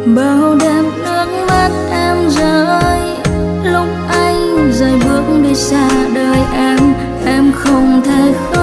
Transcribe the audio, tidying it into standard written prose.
Bao đêm nước mắt em rơi lúc anh rời bước đi xa đời em không thể